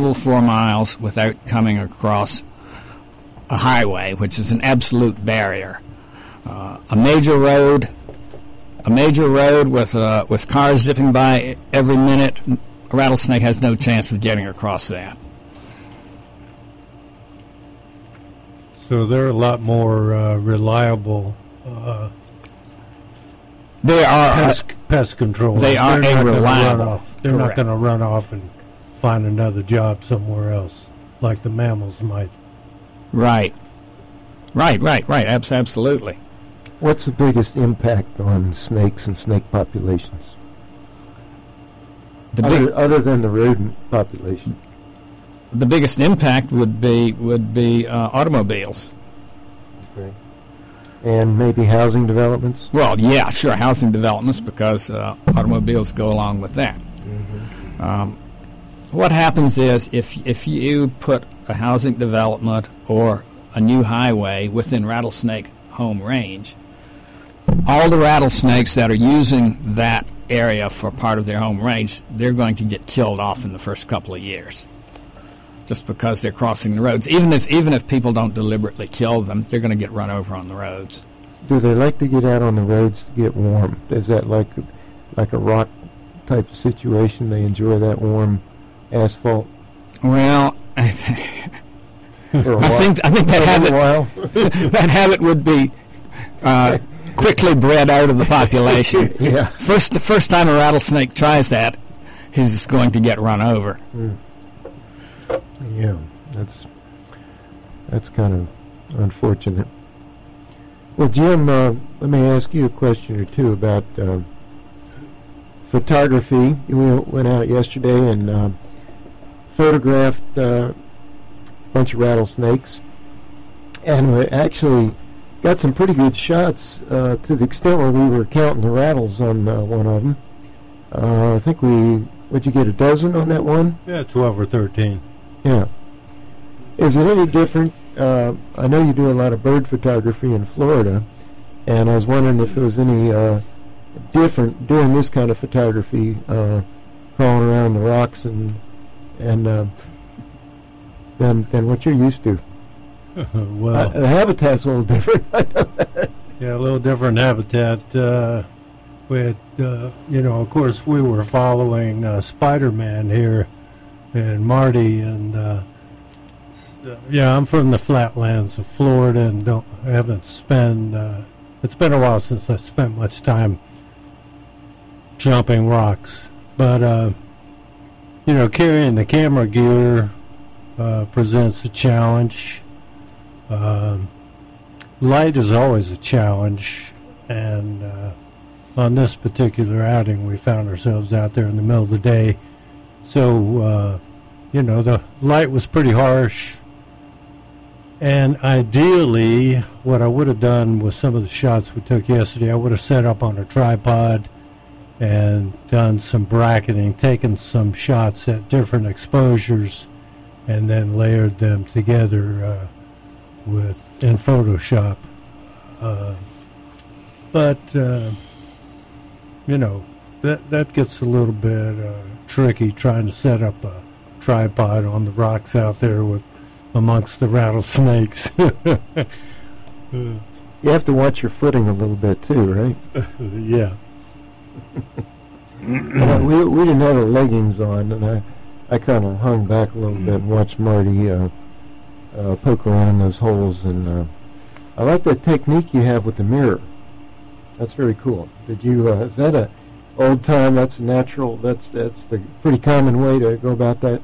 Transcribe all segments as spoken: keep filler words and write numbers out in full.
travel four miles without coming across a highway, which is an absolute barrier. Uh, a major road, a major road with uh, with cars zipping by every minute, a rattlesnake has no chance of getting across that. So they're a lot more uh, reliable. Uh, they are pest, uh, pest control. They are they're a reliable. Run off. They're Correct. not going to run off and find another job somewhere else, like the mammals might. Right. Right, right, right. Abs- absolutely. What's the biggest impact on snakes and snake populations? The other, big, other than the rodent population. The biggest impact would be would be uh, automobiles. Okay. And maybe housing developments? Well, yeah, sure, housing developments, because uh, automobiles go along with that. Mm-hmm. Um, what happens is if if you put a housing development or a new highway within rattlesnake home range, all the rattlesnakes that are using that area for part of their home range, they're going to get killed off in the first couple of years, just because they're crossing the roads. Even if even if people don't deliberately kill them, they're going to get run over on the roads. Do they like to get out on the roads to get warm? Is that like like a rock type of situation? They enjoy that warm asphalt? Well, I, th- I think I think that habit that habit would be uh, quickly bred out of the population. Yeah. First, the first time a rattlesnake tries that, he's just going to get run over. Mm. Yeah, that's that's kind of unfortunate. Well, Jim, uh, let me ask you a question or two about uh, photography. You went out yesterday and uh, photographed uh, a bunch of rattlesnakes, and we actually got some pretty good shots uh, to the extent where we were counting the rattles on uh, one of them. Uh, I think we, would you get a dozen on that one? Yeah, twelve or thirteen. Yeah. Is it any different? Uh, I know you do a lot of bird photography in Florida, and I was wondering if it was any uh, different doing this kind of photography, uh, crawling around the rocks and and uh, than than what you're used to. Well, uh, the habitat's a little different. Yeah, a little different habitat. Uh, we had, uh, you know, of course, we were following uh, Spider-Man here. And Marty and uh, uh, yeah, I'm from the flatlands of Florida and don't haven't spent. Uh, it's been a while since I spent much time jumping rocks, but uh, you know, carrying the camera gear uh, presents a challenge. Um, light is always a challenge, and uh, on this particular outing, we found ourselves out there in the middle of the day. So, uh, you know, the light was pretty harsh. And ideally, what I would have done with some of the shots we took yesterday, I would have set up on a tripod and done some bracketing, taken some shots at different exposures, and then layered them together uh, with in Photoshop. Uh, but, uh, you know, that, that gets a little bit... Uh, tricky trying to set up a tripod on the rocks out there with amongst the rattlesnakes. You have to watch your footing a little bit too, right? Yeah. uh, we we didn't have our leggings on, and I I kind of hung back a little bit and watched Marty uh, uh, poke around in those holes, and uh, I like that technique you have with the mirror. That's very cool. Did you? Uh, is that a old time? That's natural. That's that's the pretty common way to go about that.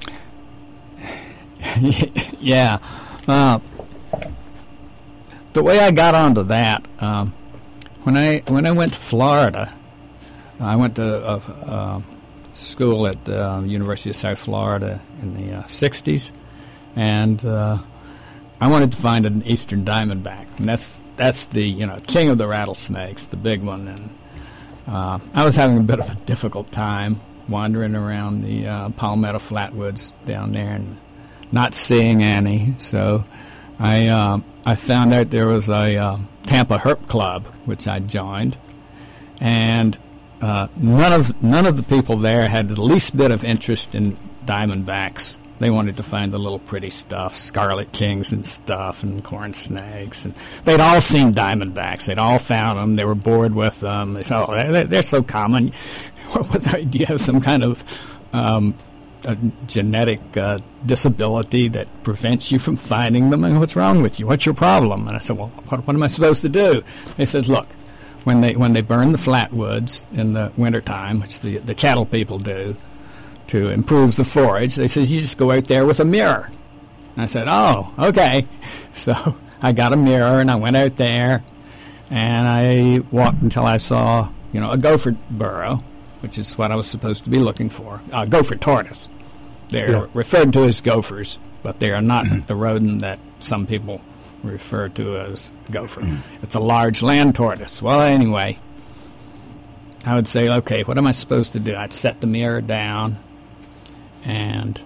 Yeah, uh, the way I got onto that um, when I when I went to Florida, I went to a, a school at the uh, University of South Florida in the uh, sixties, and uh, I wanted to find an eastern diamondback, and that's that's the you know king of the rattlesnakes, the big one, and. Uh, I was having a bit of a difficult time wandering around the uh, Palmetto Flatwoods down there and not seeing any. So I uh, I found out there was a uh, Tampa Herp Club, which I joined, and uh, none of none of the people there had the least bit of interest in diamondbacks They wanted to find the little pretty stuff, scarlet kings and stuff, and corn snakes. And they'd all seen diamondbacks. They'd all found them. They were bored with them. They thought, oh, they're, they're so common. What was that? Do you have some kind of um, a genetic uh, disability that prevents you from finding them? And what's wrong with you? What's your problem? And I said, well, what, what am I supposed to do? They said, look, when they when they burn the flatwoods in the wintertime, which the, the cattle people do, to improve the forage, they said, you just go out there with a mirror. And I said, oh, okay. So I got a mirror, and I went out there, and I walked until I saw, you know, a gopher burrow, which is what I was supposed to be looking for. Uh, gopher tortoise. They're yeah. referred to as gophers, but they are not the rodent that some people refer to as gopher. It's a large land tortoise. Well, anyway, I would say, okay, what am I supposed to do? I'd set the mirror down and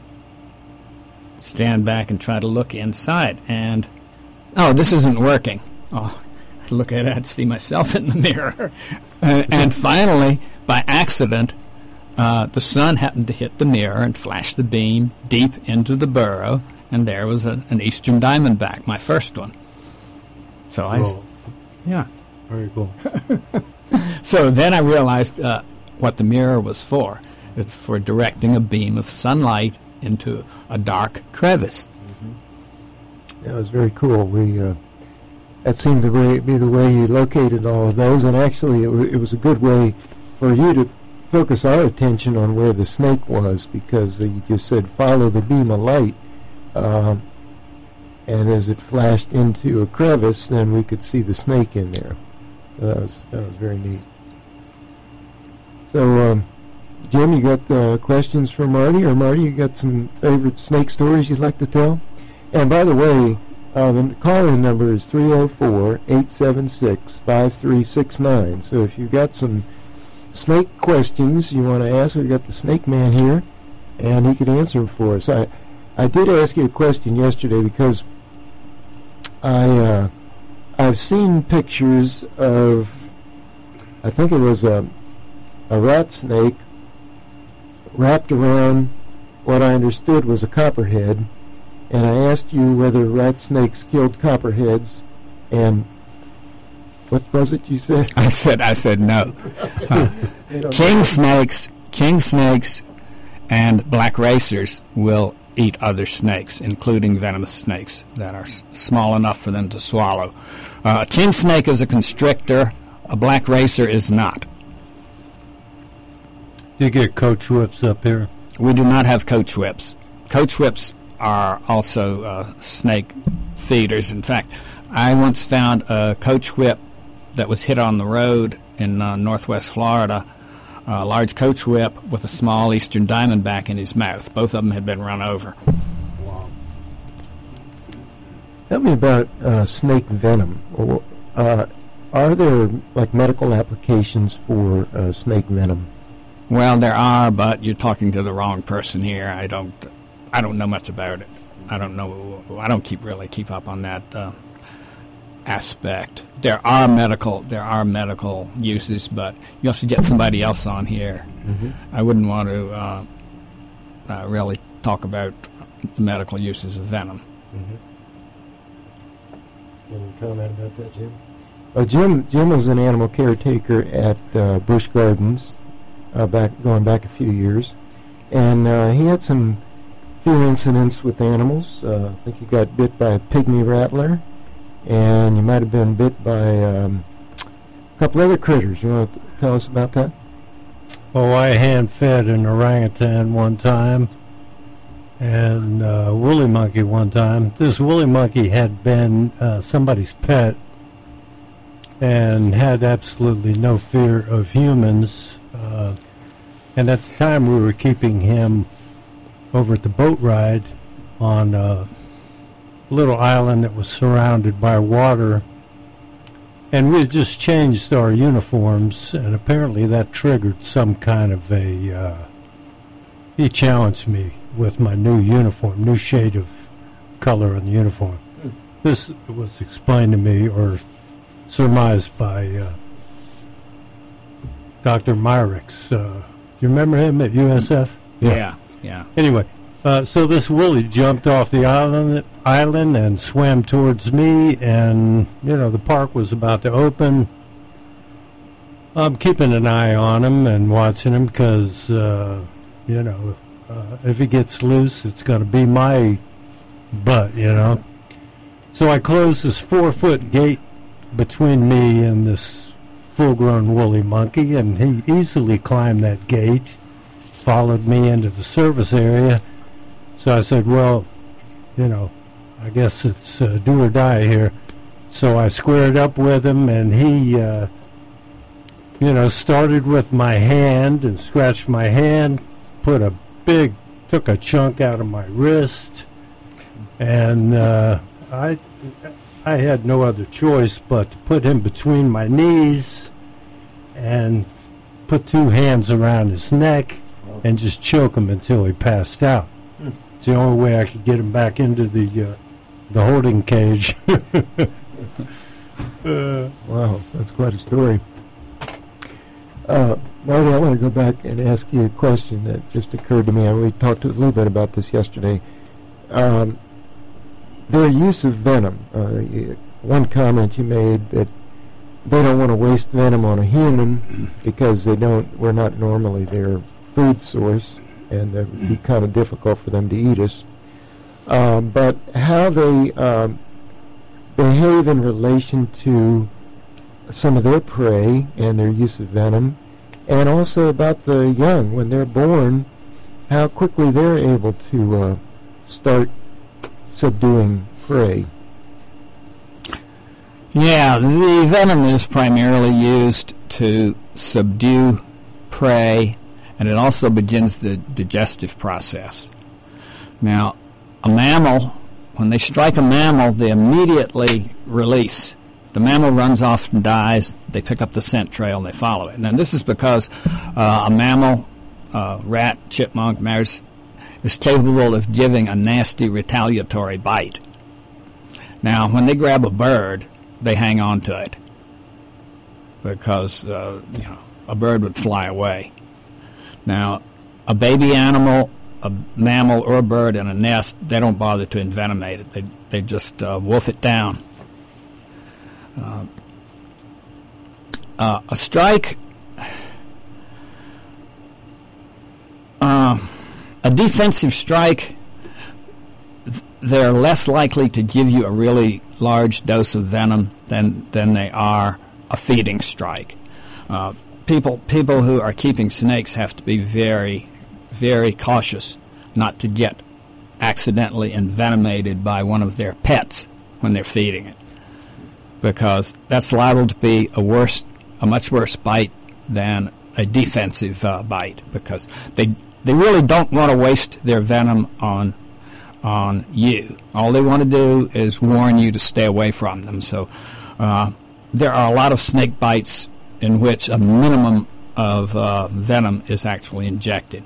stand back and try to look inside. And, oh, this isn't working. Oh, I'd look at it, I'd see myself in the mirror. uh, and finally, by accident, uh, the sun happened to hit the mirror and flash the beam deep into the burrow, and there was a, an eastern diamondback, my first one. So I, s- yeah. Very cool. So then I realized uh, what the mirror was for. It's for directing a beam of sunlight into a dark crevice. Mm-hmm. Yeah, it was very cool. We uh, that seemed to be, be the way you located all of those, and actually it, w- it was a good way for you to focus our attention on where the snake was, because uh, you just said follow the beam of light, uh, and as it flashed into a crevice, then we could see the snake in there. So that was that was very neat. So. Um, Jim, you got uh, questions for Marty? Or Marty, you got some favorite snake stories you'd like to tell? And by the way, uh, the call-in number is three oh four, eight seven six, five three six nine. So if you've got some snake questions you want to ask, we've got the snake man here, and he could answer them for us. I, I did ask you a question yesterday because I, uh, I've seen pictures of, I think it was a, a rat snake wrapped around what I understood was a copperhead, and I asked you whether rat snakes killed copperheads, and what was it you said? I said, I said no. Uh, king snakes, king snakes, and black racers will eat other snakes, including venomous snakes that are s- small enough for them to swallow. Uh, a king snake is a constrictor. A black racer is not. You get coach whips up here? We do not have coach whips. Coach whips are also uh, snake feeders. In fact, I once found a coach whip that was hit on the road in uh, northwest Florida, a large coach whip with a small eastern diamondback in his mouth. Both of them had been run over. Wow. Tell me about uh, snake venom. Uh, are there like medical applications for uh, snake venom? Well, there are, but you're talking to the wrong person here. I don't, I don't know much about it. I don't know. I don't keep really keep up on that uh, aspect. There are medical, there are medical uses, but you have to get somebody else on here. Mm-hmm. I wouldn't want to uh, uh, really talk about the medical uses of venom. Mm-hmm. Can you comment about that, Jim? Uh, Jim, Jim was an animal caretaker at uh, Busch Gardens. Uh, back going back a few years, and uh, he had some few incidents with animals. Uh, I think he got bit by a pygmy rattler, and you might have been bit by um, a couple other critters. You want to tell us about that? Oh, I hand-fed an orangutan one time, and a uh, woolly monkey one time. This woolly monkey had been uh, somebody's pet and had absolutely no fear of humans. Uh, and at the time we were keeping him over at the boat ride on a little island that was surrounded by water, and we had just changed our uniforms, and apparently that triggered some kind of a uh, he challenged me with my new uniform, new shade of color on the uniform. Mm. This was explained to me or surmised by uh, Doctor Myricks. Uh, do you remember him at U S F? Yeah, yeah. Anyway, Uh, so this woolly jumped off the island, island and swam towards me, and, you know, the park was about to open. I'm keeping an eye on him and watching him because, uh, you know, uh, if he gets loose, it's going to be my butt, you know. So I closed this four-foot gate between me and this full-grown woolly monkey, and he easily climbed that gate, followed me into the service area. So I said, well, you know, I guess it's uh, do or die here. So I squared up with him, and he, uh, you know, started with my hand and scratched my hand, put a big, took a chunk out of my wrist, and uh, I, I had no other choice but to put him between my knees and put two hands around his neck and just choke him until he passed out. It's the only way I could get him back into the uh, the holding cage. uh, Wow, that's quite a story. Uh, Marty, I want to go back and ask you a question that just occurred to me. And we talked a little bit about this yesterday. Um, their use of venom. Uh, you, one comment you made that they don't want to waste venom on a human because they don't. We're not normally their food source, and it would be kind of difficult for them to eat us. Um, but how they um, behave in relation to some of their prey and their use of venom, and also about the young when they're born, how quickly they're able to uh, start subduing prey. Yeah, the venom is primarily used to subdue prey, and it also begins the digestive process. Now, a mammal, when they strike a mammal, they immediately release. The mammal runs off and dies. They pick up the scent trail and they follow it. Now, this is because uh, a mammal, uh, rat, chipmunk, mouse, is capable of giving a nasty retaliatory bite. Now, when they grab a bird, they hang on to it because uh, you know a bird would fly away. Now, a baby animal, a mammal, or a bird in a nest, they don't bother to envenomate it. They they just uh, wolf it down. Uh, uh, a strike, uh, a defensive strike, th- they're less likely to give you a really large dose of venom than than they are a feeding strike. Uh, people people who are keeping snakes have to be very, very cautious not to get accidentally envenomated by one of their pets when they're feeding it, because that's liable to be a worse, a much worse bite than a defensive uh, bite, because they they really don't want to waste their venom on on you. All they want to do is warn you to stay away from them. So uh, there are a lot of snake bites in which a minimum of uh, venom is actually injected.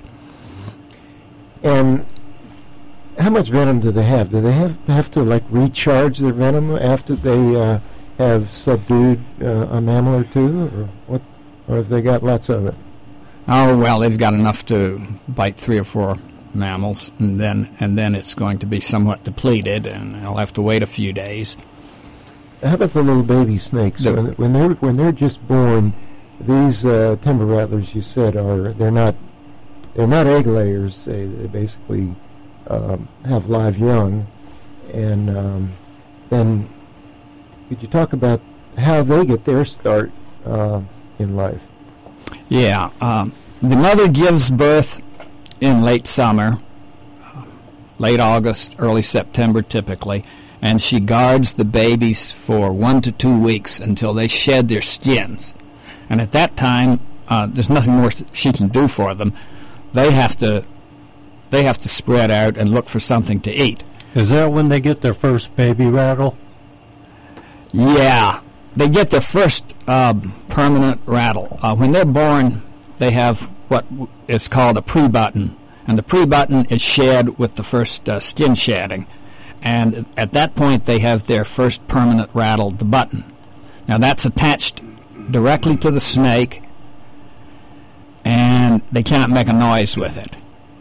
And how much venom do they have? Do they have have to like recharge their venom after they uh, have subdued uh, a mammal or two, or what? Or have they got lots of it? Oh well, they've got enough to bite three or four mammals, and then and then it's going to be somewhat depleted, and they'll have to wait a few days. How about the little baby snakes? The, when, when they're when they're just born, these uh, timber rattlers, you said, are they're not they're not egg layers. They, they basically um, have live young, and um, then could you talk about how they get their start uh, in life? Yeah, um, the mother gives birth in late summer, uh, late August, early September typically, and she guards the babies for one to two weeks until they shed their skins. And at that time, uh, there's nothing more she can do for them. They have to, they have to spread out and look for something to eat. Is that when they get their first baby rattle? Yeah, they get their first uh, permanent rattle. Uh, when they're born, they have what is called a pre-button, and the pre-button is shed with the first uh, skin shedding. And at that point, they have their first permanent rattle, the button. Now, that's attached directly to the snake, and they cannot make a noise with it.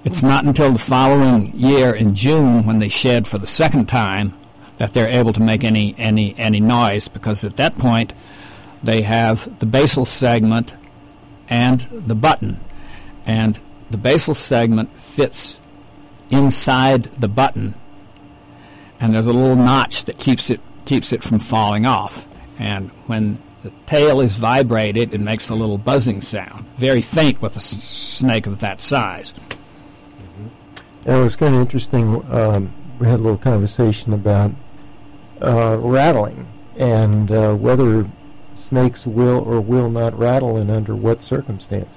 it's not until the following year in June when they shed for the second time that they're able to make any, any, any noise, because at that point they have the basal segment and the button. And the basal segment fits inside the button, and there's a little notch that keeps it keeps it from falling off. And when the tail is vibrated, it makes a little buzzing sound, very faint with a s- snake of that size. Mm-hmm. It was kind of interesting. Um, we had a little conversation about uh, rattling and uh, whether snakes will or will not rattle and under what circumstances.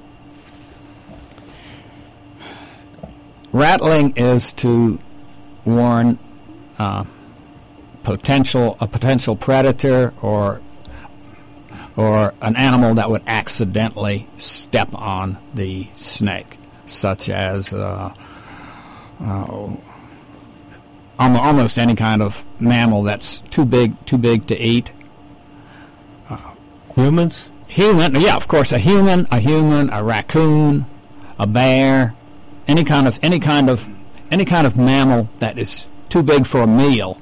Rattling is to warn uh, potential a potential predator or or an animal that would accidentally step on the snake, such as uh, uh, almost any kind of mammal that's too big too big to eat. Uh, Humans? Human, yeah, of course, a human, a human, a raccoon, a bear. Any kind of any kind of any kind of mammal that is too big for a meal,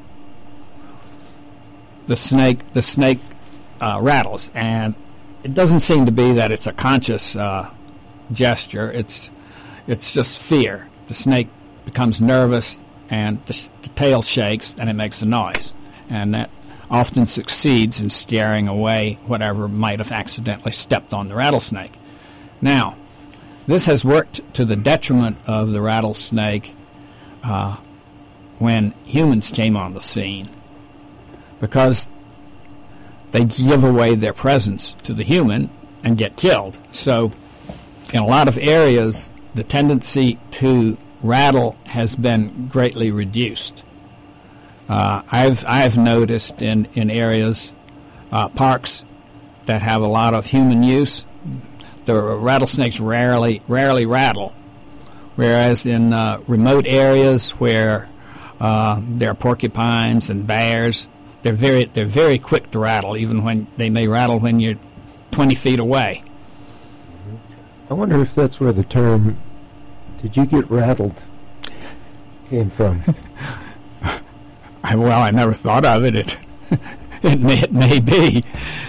the snake the snake uh, rattles, and it doesn't seem to be that it's a conscious uh, gesture. It's it's just fear. The snake becomes nervous, and the, the tail shakes, and it makes a noise, and that often succeeds in scaring away whatever might have accidentally stepped on the rattlesnake. Now, this has worked to the detriment of the rattlesnake uh, when humans came on the scene, because they give away their presence to the human and get killed. So in a lot of areas, the tendency to rattle has been greatly reduced. Uh, I've I've noticed in, in areas, uh, parks that have a lot of human use, the rattlesnakes rarely rarely rattle, whereas in uh, remote areas where uh, there are porcupines and bears, they're very they're very quick to rattle, even when they may rattle when you're twenty feet away. I wonder if that's where the term "did you get rattled" came from. I, well, I never thought of it. It it may it may be.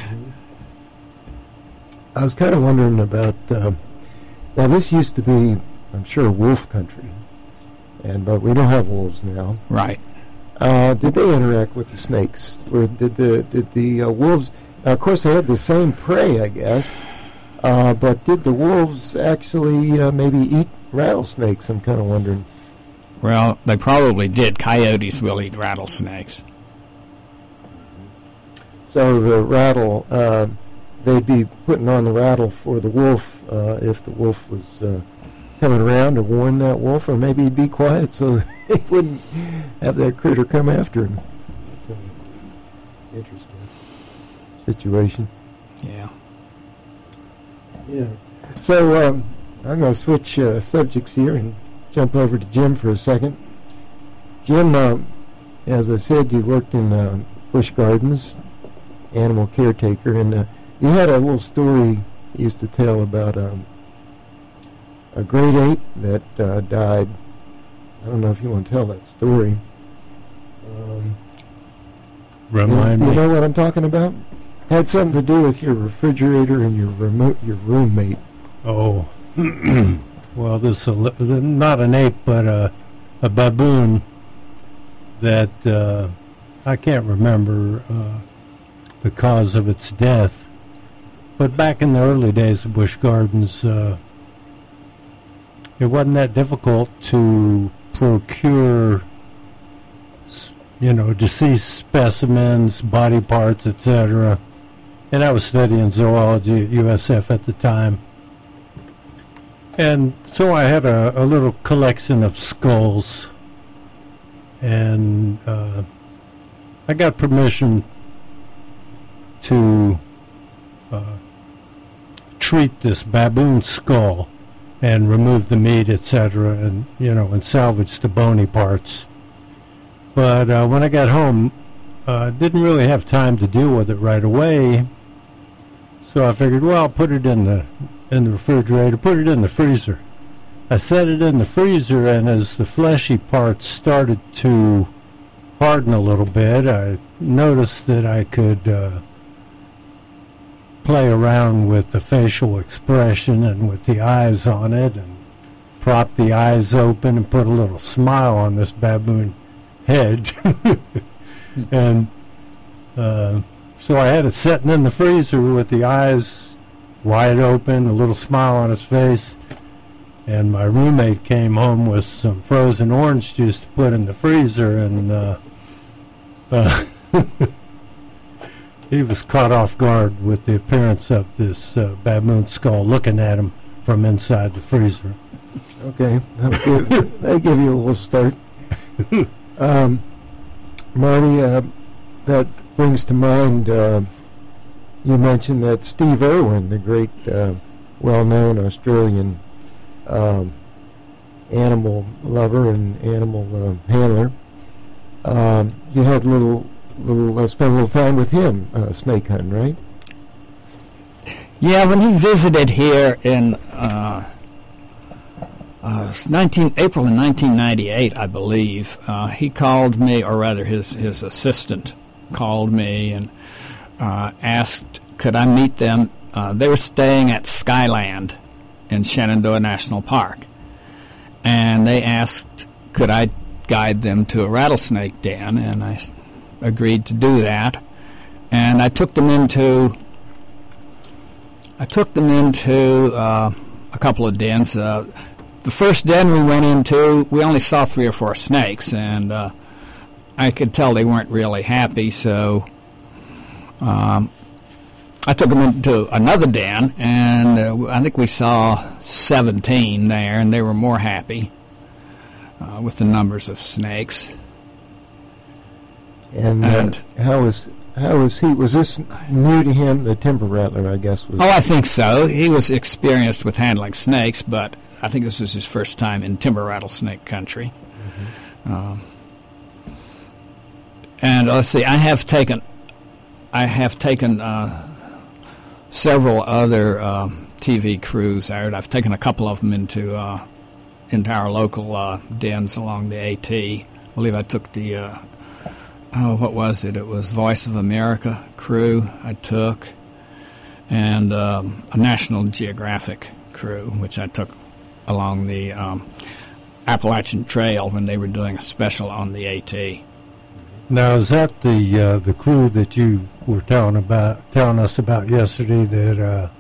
I was kind of wondering about, uh, now this used to be, I'm sure, wolf country, and but we don't have wolves now. Right. Uh, did they interact with the snakes, or did the did the uh, wolves? Now, of course, they had the same prey, I guess, uh, but did the wolves actually uh, maybe eat rattlesnakes? I'm kind of wondering. Well, they probably did. Coyotes will eat rattlesnakes. So the rattle. Uh, They'd be putting on the rattle for the wolf uh, if the wolf was uh, coming around to warn that wolf, or maybe he'd be quiet so he wouldn't have that critter come after him. It's an interesting situation. Yeah. Yeah. So um, I'm going to switch uh, subjects here and jump over to Jim for a second. Jim, uh, as I said, you worked in uh, Busch Gardens, animal caretaker, and uh, you had a little story you used to tell about um, a great ape that uh, died. I don't know if you want to tell that story. Um, Remind you, me. You know what I'm talking about? Had something to do with your refrigerator and your remote, your roommate. Oh, well, this is a, not an ape, but a, a baboon that uh, I can't remember uh, the cause of its death. But back in the early days of Busch Gardens, uh, it wasn't that difficult to procure, you know, deceased specimens, body parts, et cetera. And I was studying zoology at U S F at the time. And so I had a, a little collection of skulls. And uh, I got permission to uh, treat this baboon skull and remove the meat, et cetera, and, you know, and salvage the bony parts. But uh, when I got home, uh, didn't really have time to deal with it right away. So I figured, well, I'll put it in the in the refrigerator, put it in the freezer. I set it in the freezer, and as the fleshy parts started to harden a little bit, I noticed that I could uh, play around with the facial expression and with the eyes on it, and prop the eyes open and put a little smile on this baboon head. And uh, so I had it sitting in the freezer with the eyes wide open, a little smile on his face. And my roommate came home with some frozen orange juice to put in the freezer, and uh, uh, he was caught off guard with the appearance of this uh, baboon skull looking at him from inside the freezer. Okay, that'll give, that'll give you a little start. Um, Marty, uh, that brings to mind, uh, you mentioned that Steve Irwin, the great, uh, well-known Australian Um, animal lover and animal uh, handler. Um, you had a little, little uh, spent a little time with him, uh, snake hunting, right? Yeah, when he visited here in uh, uh, nineteen April of nineteen ninety-eight, I believe, uh, he called me, or rather, his his assistant called me and uh, asked, could I meet them? Uh, they were staying at Skyland in Shenandoah National Park, and they asked could I guide them to a rattlesnake den, and I s- agreed to do that. And I took them into I took them into uh, a couple of dens. Uh, the first den we went into, we only saw three or four snakes, and uh, I could tell they weren't really happy, so um, I took them into another den, and uh, I think we saw seventeen there, and they were more happy uh, with the numbers of snakes. And, And uh, how was how was he? Was this new to him? The timber rattler, I guess. Was oh, I think so. He was experienced with handling snakes, but I think this was his first time in timber rattlesnake country. Mm-hmm. Um, and let's see, I have taken, I have taken. Uh, several other uh, T V crews out. I've taken a couple of them into uh, into our local uh, dens along the AT. I believe I took the, uh, oh, what was it? It was Voice of America crew I took, and um, a National Geographic crew, which I took along the um, Appalachian Trail when they were doing a special on the AT. Now, is that the uh, the crew that you were telling about, telling us about yesterday that uh,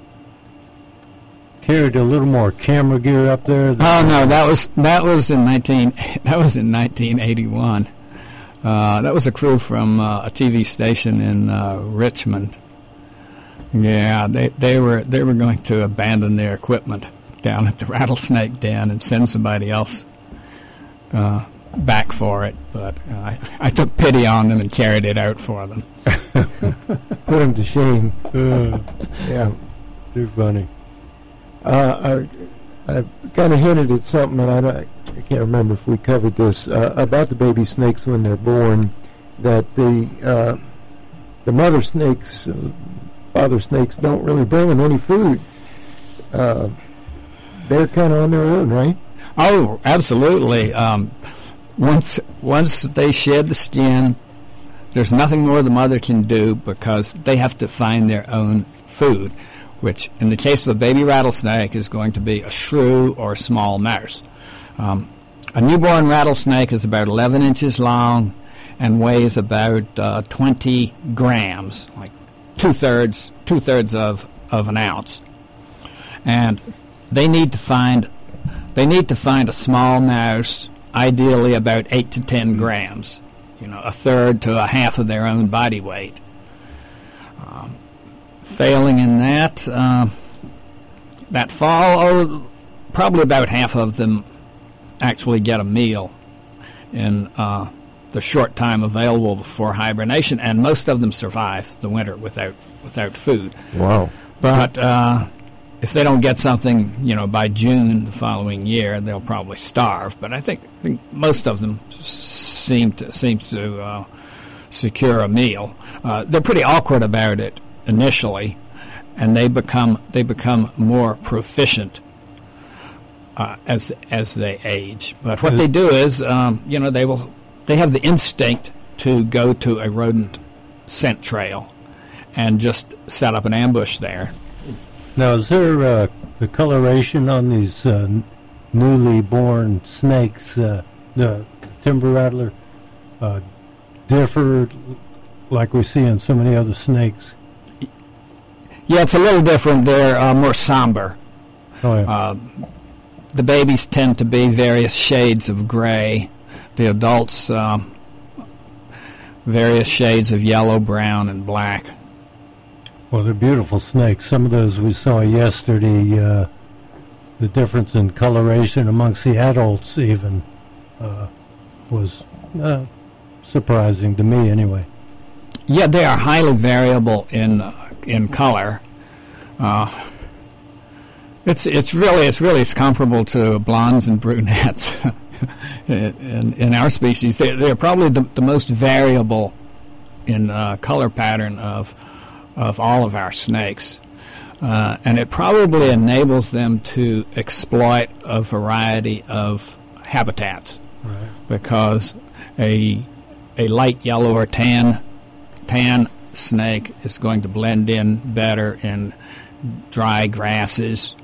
carried a little more camera gear up there? Oh no, that was that was in nineteen that was in nineteen eighty-one. Uh, that was a crew from uh, a T V station in uh, Richmond. Yeah, they they were they were going to abandon their equipment down at the rattlesnake den and send somebody else Uh, back for it, but uh, I, I took pity on them and carried it out for them. put him to shame. Uh, Yeah. too funny. Uh, I, I kind of hinted at something, and I, don't, I can't remember if we covered this uh, about the baby snakes when they're born. That the uh, the mother snakes, uh, father snakes, don't really bring them any food. Uh, they're kind of on their own, right? Oh, absolutely. Um, once once they shed the skin, there's nothing more the mother can do because they have to find their own food, which in the case of a baby rattlesnake is going to be a shrew or a small mouse. Um, a newborn rattlesnake is about eleven inches long and weighs about uh, twenty grams, like two-thirds two-thirds of, of an ounce. And they need to find they need to find a small mouse, ideally about eight to ten grams, you know, a third to a half of their own body weight. Um, failing in that, uh, that fall, oh, probably about half of them actually get a meal in uh, the short time available before hibernation, and most of them survive the winter without without food. Wow. But uh, if they don't get something, you know, by June the following year, they'll probably starve. But I think, I think most of them seem to seem to uh, secure a meal. Uh, they're pretty awkward about it initially, and they become they become more proficient uh, as as they age. But what they do is, um, you know, they will they have the instinct to go to a rodent scent trail and just set up an ambush there. Now, is there uh, the coloration on these uh, n- newly born snakes, uh, the timber rattler, uh, differ like we see in so many other snakes? Yeah, it's a little different. They're uh, more somber. Oh, yeah. Uh, the babies tend to be various shades of gray. The adults, um, various shades of yellow, brown, and black. Well, they're beautiful snakes. Some of those we saw yesterday, uh, the difference in coloration amongst the adults even uh, was uh, surprising to me anyway. Yeah, they are highly variable in uh, in color. Uh, it's it's really it's really it's comparable to blondes and brunettes. in, in our species, they, they're probably the, the most variable in uh, color pattern of of all of our snakes, uh, and it probably enables them to exploit a variety of habitats, Right. because a a light yellow or tan tan snake is going to blend in better in dry grasses,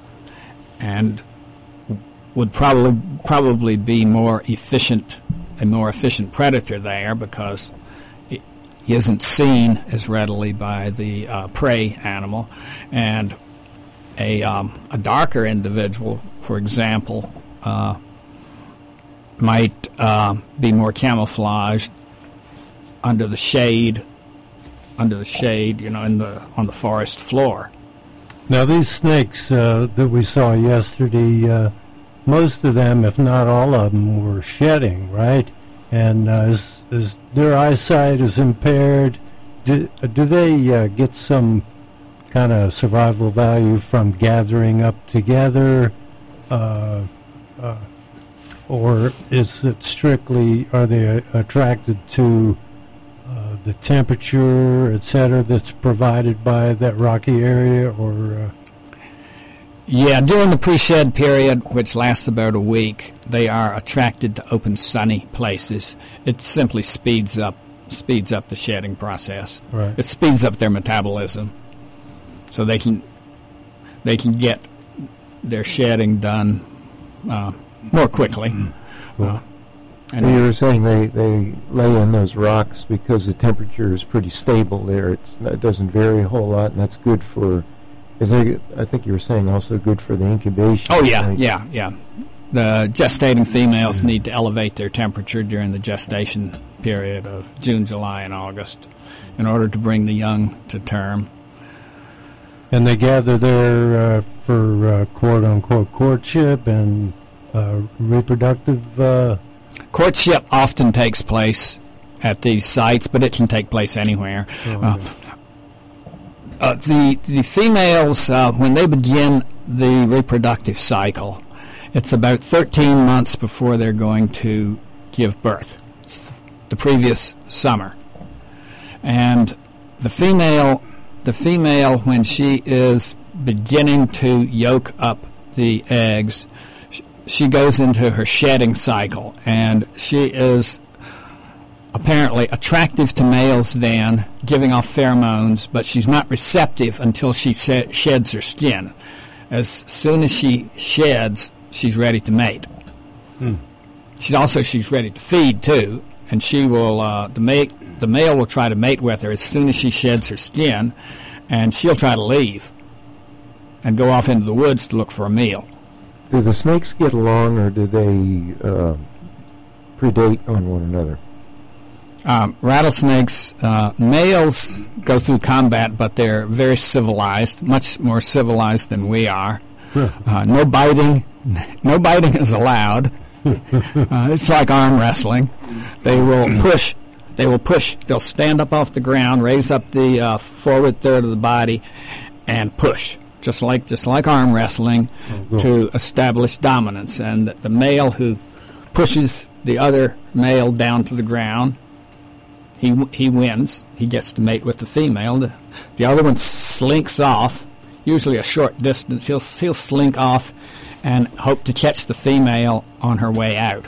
and would probably probably be more efficient, a more efficient predator there, because it isn't seen as readily by the uh, prey animal. And a um, a darker individual, for example, uh, might uh, be more camouflaged under the shade, under the shade, you know, in the on the forest floor. Now, these snakes uh, that we saw yesterday, uh, most of them, if not all of them, were shedding, right? And uh, is, is their eyesight is impaired? Do, do they uh, get some kind of survival value from gathering up together? Uh, uh, or is it strictly, are they uh, attracted to uh, the temperature, et cetera, that's provided by that rocky area? Or uh, Yeah, during the pre-shed period, which lasts about a week, they are attracted to open, sunny places. It simply speeds up speeds up the shedding process. Right. It speeds up their metabolism, so they can they can get their shedding done uh, more quickly. Cool. Uh, And you were saying they, they lay in those rocks because the temperature is pretty stable there. It's, it doesn't vary a whole lot, and that's good for, I think, I think you were saying also good for the incubation. Oh, yeah, right? yeah, yeah. The gestating females need to elevate their temperature during the gestation period of June, July, and August in order to bring the young to term. And they gather there uh, for uh, quote-unquote courtship and uh, reproductive... Uh, Courtship often takes place at these sites, but it can take place anywhere. Oh, Uh, uh, the the females, uh, when they begin the reproductive cycle, it's about thirteen months before they're going to give birth. It's the previous summer, and the female, the female, when she is beginning to yolk up the eggs, sh- she goes into her shedding cycle, and she is apparently attractive to males then, giving off pheromones, but she's not receptive until she se- sheds her skin. As soon as she sheds, she's ready to mate. Hmm. She's also she's ready to feed too, and she will uh, the mate the male will try to mate with her as soon as she sheds her skin, and she'll try to leave and go off into the woods to look for a meal. Do the snakes get along, or do they uh, predate on one another? Um, rattlesnakes, uh, males go through combat, but they're very civilized, much more civilized than we are. Uh, no biting, no biting is allowed. Uh, it's like arm wrestling. They will push. They will push. They'll stand up off the ground, raise up the uh, forward third of the body, and push, just like just like arm wrestling, Oh, to establish dominance. And the male who pushes the other male down to the ground, he he wins. He gets to mate with the female. The, the other one slinks off, usually a short distance. He'll he'll slink off and hope to catch the female on her way out.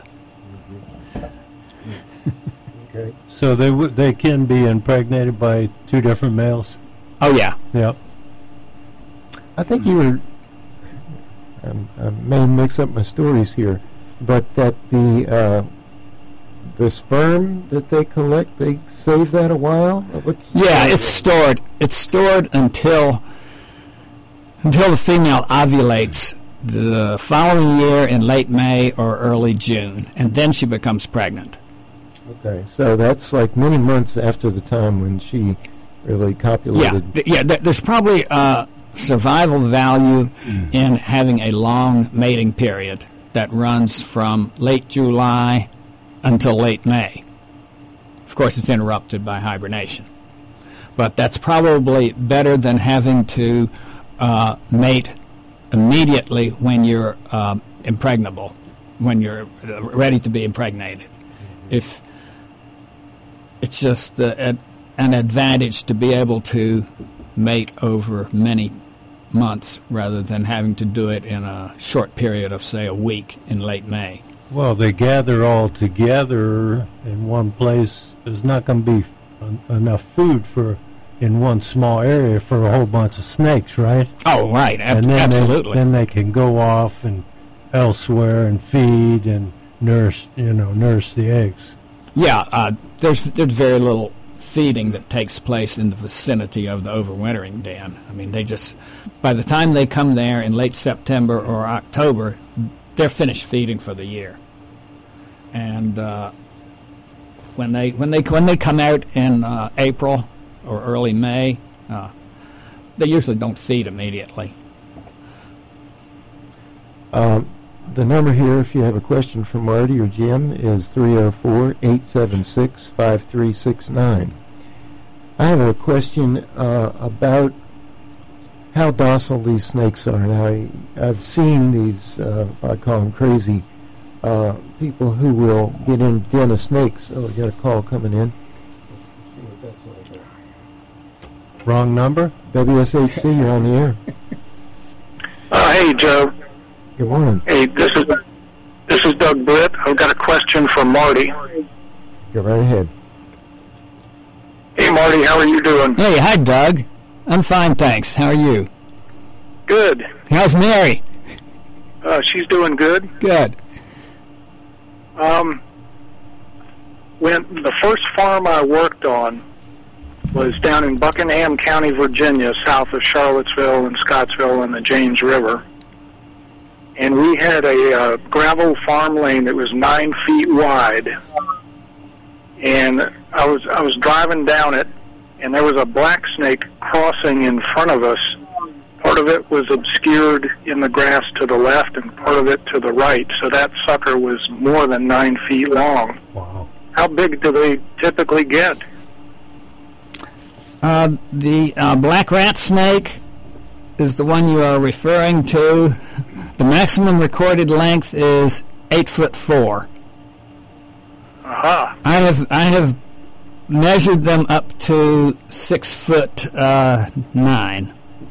Okay. So they w- they can be impregnated by two different males. Oh, yeah. Yep. I think you were. Um, I may mix up my stories here, but that the uh, the sperm that they collect, they save that a while. What's Yeah, it's stored. It's stored until until the female ovulates the following year in late May or early June, and then she becomes pregnant. Okay, so that's like many months after the time when she really Yeah, copulated. th- yeah. Th- there's probably uh, survival value in having a long mating period that runs from late July until late May. Of course, it's interrupted by hibernation, but that's probably better than having to uh, mate immediately when you're um, impregnable, when you're uh, ready to be impregnated. If it's just uh, ad- an advantage to be able to mate over many months rather than having to do it in a short period of, say, a week in late May. Well, they gather all together in one place. There's not going to be en- enough food for in one small area for a whole bunch of snakes, right? Oh, right, ab- and then absolutely. They, then they can go off and elsewhere and feed and nurse, you know, nurse the eggs. Yeah, uh, there's there's very little feeding that takes place in the vicinity of the overwintering den. I mean, they just, by the time they come there in late September or October, they're finished feeding for the year. And uh, when they when they when they come out in uh, April or early May, uh, they usually don't feed immediately. Um, the number here, if you have a question for Marty or Jim, is three oh four, eight seven six, five three six nine. I have a question uh, about how docile these snakes are. Now, I, I've seen these, uh, I call them crazy, uh, people who will get in a den of snakes. Oh, we got a call coming in. Let's see what that's all about. Wrong number? W S H C, you're on the air. Uh, hey, Joe. Good morning. Hey, this is this is Doug Britt. I've got a question for Marty. Go right ahead. Hey, Marty, how are you doing? Hey, hi, Doug. I'm fine, thanks. How are you? Good. How's Mary? Uh, she's doing good. Good. Um, when the first farm I worked on was down in Buckingham County, Virginia, south of Charlottesville and Scottsville and the James River. And we had a uh, gravel farm lane that was nine feet wide. And I was I was driving down it, and there was a black snake crossing in front of us. Part of it was obscured in the grass to the left, and part of it to the right. So that sucker was more than nine feet long. Wow. How big do they typically get? Uh, the uh, black rat snake is the one you are referring to. The maximum recorded length is eight foot four. Aha. I have I have measured them up to six foot uh, nine.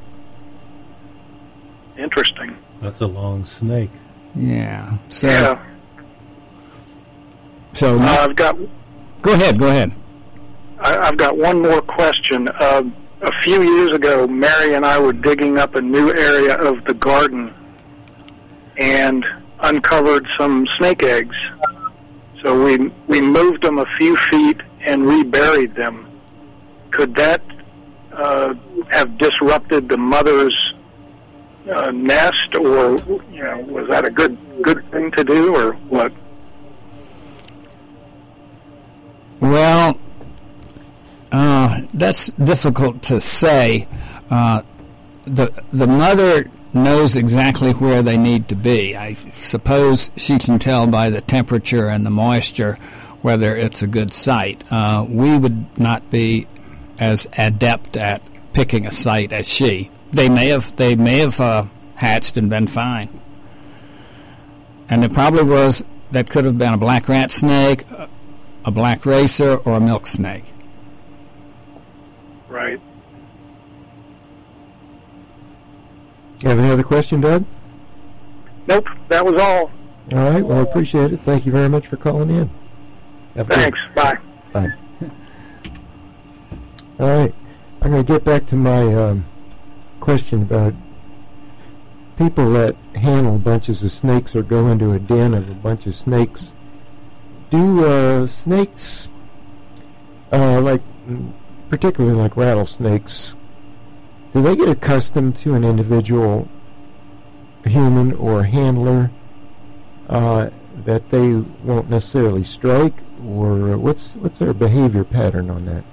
Interesting. That's a long snake. Yeah. So Yeah. so Uh, I've got go ahead. Go ahead. I, I've got one more question. Uh, a few years ago, Mary and I were digging up a new area of the garden and uncovered some snake eggs. So we we moved them a few feet and reburied them. Could that uh, have disrupted the mother's uh, nest, or you know, was that a good good thing to do, or what? Well, uh, that's difficult to say. Uh, the the mother knows exactly where they need to be. I suppose she can tell by the temperature and the moisture whether it's a good site. Uh, we would not be as adept at picking a site as she. They may have they may have uh, hatched and been fine. And it probably was that could have been a black rat snake, a black racer, or a milk snake. Right. You have any other question, Doug? Nope, that was all. All right. Well, I appreciate it. Thank you very much for calling in. Have a good- Thanks. Bye. Bye. All right. I'm going to get back to my um, question about people that handle bunches of snakes or go into a den of a bunch of snakes. Do uh, snakes, uh, like particularly like rattlesnakes, do they get accustomed to an individual human or handler uh, that they won't necessarily strike, or what's what's their behavior pattern on that?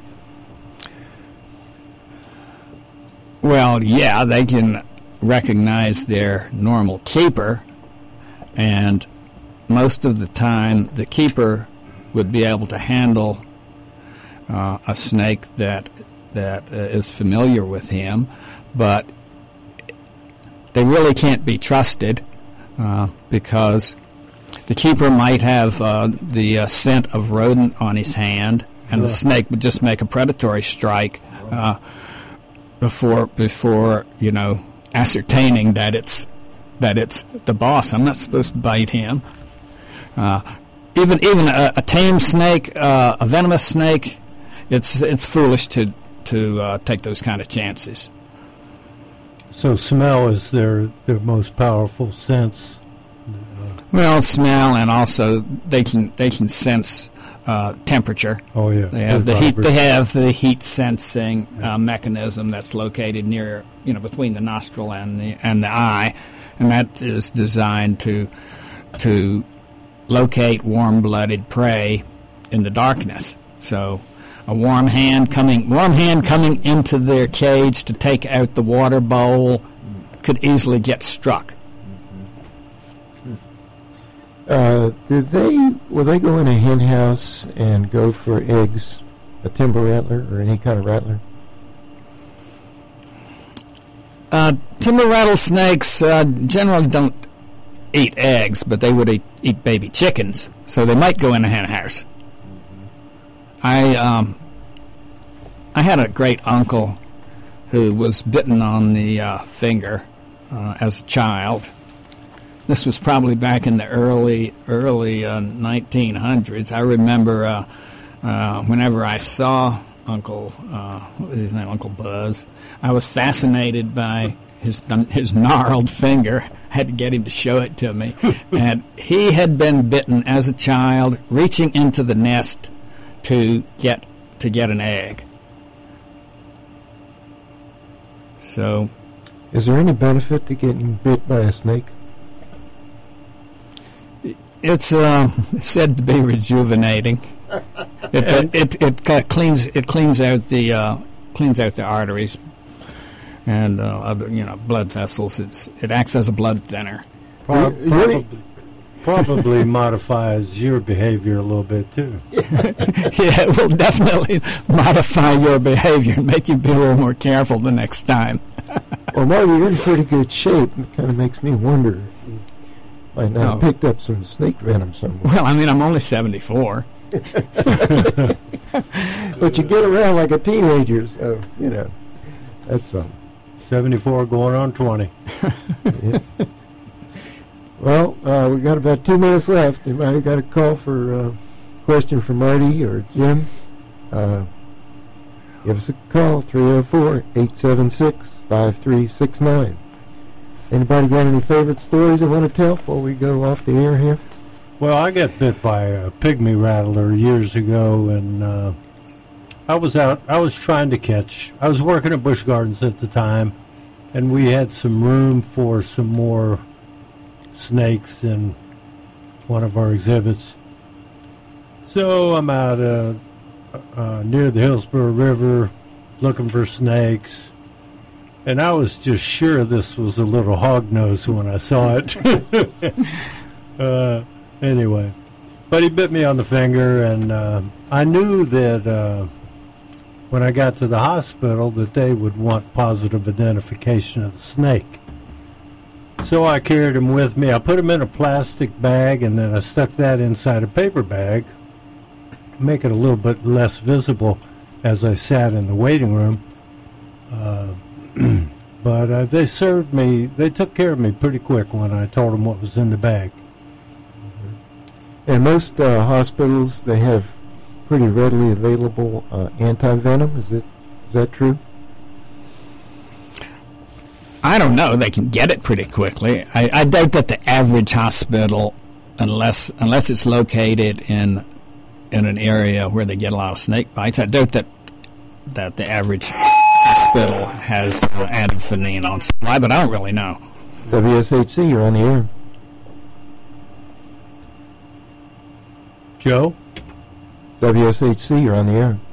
Well, yeah, they can recognize their normal keeper, and most of the time the keeper would be able to handle uh, a snake that that uh, is familiar with him, but they really can't be trusted uh, because the keeper might have uh, the uh, scent of rodent on his hand, and yeah. the snake would just make a predatory strike uh, before before you know ascertaining that it's that it's the boss. I'm not supposed to bite him. Uh, even even a, a tame snake, uh, a venomous snake, it's it's foolish to to uh, take those kind of chances. So smell is their their most powerful sense. Well, smell, and also they can they can sense uh, temperature. Oh yeah, they have the heat. They have the heat sensing uh, mechanism that's located near, you know, between the nostril and the and the eye, and that is designed to to locate warm-blooded prey in the darkness. So, a warm hand coming warm hand coming into their cage to take out the water bowl could easily get struck. Uh, do they, will they go in a hen house and go for eggs, a timber rattler or any kind of rattler? Uh, timber rattlesnakes uh, generally don't eat eggs, but they would eat, eat baby chickens, so they might go in a hen house. I um, I had a great uncle who was bitten on the uh, finger uh, as a child. This was probably back in the early early uh, nineteen hundreds. I remember uh, uh, whenever I saw Uncle, uh, what was his name, Uncle Buzz, I was fascinated by his his gnarled finger. I had to get him to show it to me. And he had been bitten as a child, reaching into the nest to get to get an egg. So, is there any benefit to getting bit by a snake? It's uh, said to be rejuvenating. It it, it it cleans it cleans out the uh, cleans out the arteries and uh, other you know blood vessels. It's it acts as a blood thinner. Pro- probably probably modifies your behavior a little bit too. Yeah, it will definitely modify your behavior and make you be a little more careful the next time. Well, Marty, you're in pretty good shape. It kind of makes me wonder. Might not have picked up some snake venom somewhere. Well, I mean, I'm only seventy-four. But you get around like a teenager, so, you know, that's something. seventy-four going on twenty. Yeah. Well, uh, we got about two minutes left. Anybody got a call for a uh, question for Marty or Jim? Uh, give us a call, three oh four, eight seven six, five three six nine. Anybody got any favorite stories they want to tell before we go off the air here? Well, I got bit by a pygmy rattler years ago, and uh, I was out. I was trying to catch. I was working at Busch Gardens at the time, and we had some room for some more snakes in one of our exhibits. So I'm out uh, uh, near the Hillsborough River looking for snakes. And I was just sure this was a little hognose when I saw it. uh, anyway, but he bit me on the finger, and uh, I knew that uh, when I got to the hospital that they would want positive identification of the snake. So I carried him with me. I put him in a plastic bag, and then I stuck that inside a paper bag to make it a little bit less visible as I sat in the waiting room. Uh, But uh, they served me, they took care of me pretty quick when I told them what was in the bag. And most uh, hospitals, they have pretty readily available uh, anti-venom. Is it? Is that true? I don't know. They can get it pretty quickly. I, I doubt that the average hospital, unless unless it's located in in an area where they get a lot of snake bites, I doubt that that the average hospital has uh, antivenin on supply. But I don't really know. W S H C, you're on the air. Joe? W S H C, you're on the air.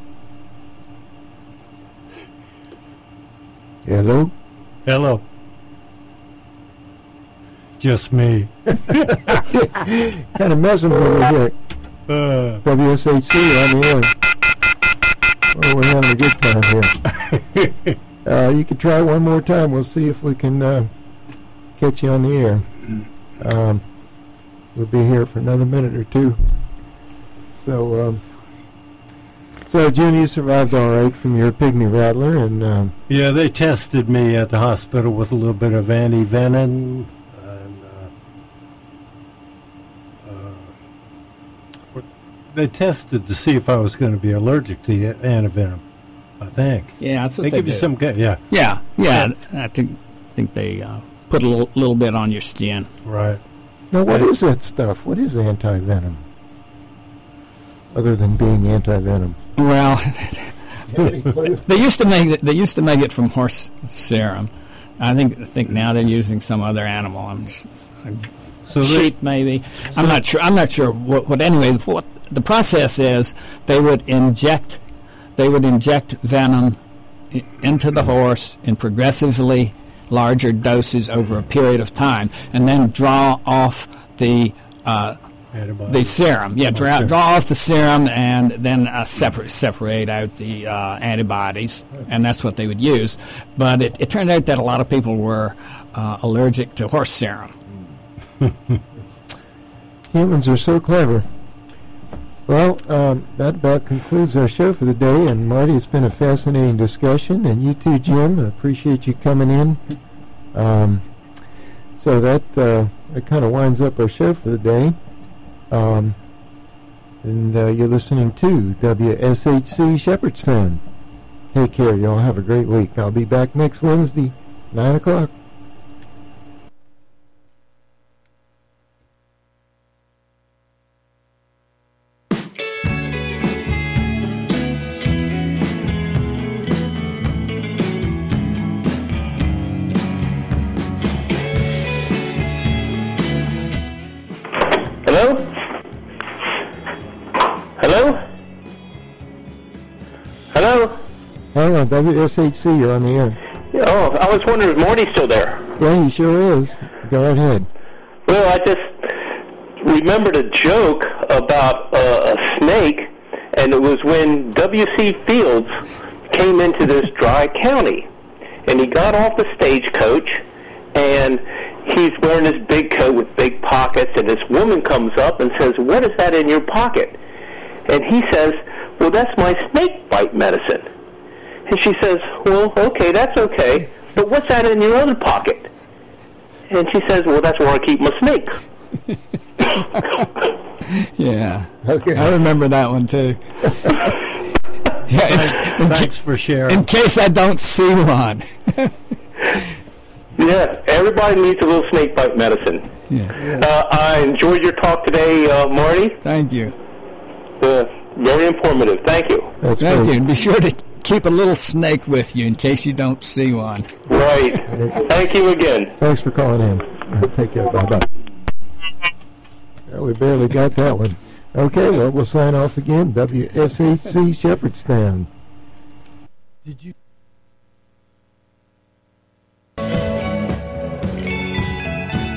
Hello? Hello. Just me. Kind of messing with me here. Uh, W S H C, you're on the air. Oh, we're having a good time here. uh, you can try one more time. We'll see if we can uh, catch you on the air. Um, we'll be here for another minute or two. So, um, so Jim, you survived all right from your pygmy rattler, and um, yeah, they tested me at the hospital with a little bit of anti-venom. And, uh, uh, they tested to see if I was going to be allergic to the anti-venom, I think. Yeah, that's what they, they give do. you some kind. Yeah, Yeah, yeah. I think think they uh, put a little, little bit on your skin. right. now what Uh, is that stuff? What is anti-venom? Other than being anti-venom. Well, Any clue? they used to make it. They used to make it from horse serum. I think I think now they're using some other animal. I'm just, So they, sheep maybe. I'm not sure. I'm not sure what. What anyway? What the process is? They would inject. They would inject venom i- into the horse in progressively larger doses over a period of time, and then draw off the. Uh, antibodies. The serum, yeah, draw, serum. draw off the serum and then uh, separate separate out the uh, antibodies, and that's what they would use. But it, it turned out that a lot of people were uh, allergic to horse serum. Humans are so clever. Well, um, that about concludes our show for the day. And Marty, it's been a fascinating discussion, and you too, Jim. I appreciate you coming in. Um, so that uh, that kind of winds up our show for the day. Um, and uh, you're listening to W S H C Shepherdstown. Take care. Y'all have a great week. I'll be back next Wednesday, nine o'clock. Hello? Hello? Hello? Hang on, W S H C, you're on the air. Oh, I was wondering if Morty's still there. Yeah, he sure is. Go right ahead. Well, I just remembered a joke about uh, a snake, and it was when W C Fields came into this dry county, and he got off the stagecoach, and he's wearing this big coat with big pockets, and this woman comes up and says, "What is that in your pocket?" And he says, "Well, that's my snake bite medicine." And she says, "Well, okay, that's okay, but what's that in your other pocket?" And she says, "Well, that's where I keep my snakes." Yeah, Okay. I remember that one too. Yeah, it's, in, Thanks ca- for sharing. in case I don't see one. Yeah, everybody needs a little snake bite medicine. Yeah, Uh, I enjoyed your talk today, uh, Marty. thank you, Uh, very informative. Thank you. That's thank great. you. And be sure to keep a little snake with you in case you don't see one. Right. Thank you again. Thanks for calling in. Uh, take care. Bye-bye. Well, we barely got that one. Okay, well, we'll sign off again. W S H C Shepherdstown. Did you...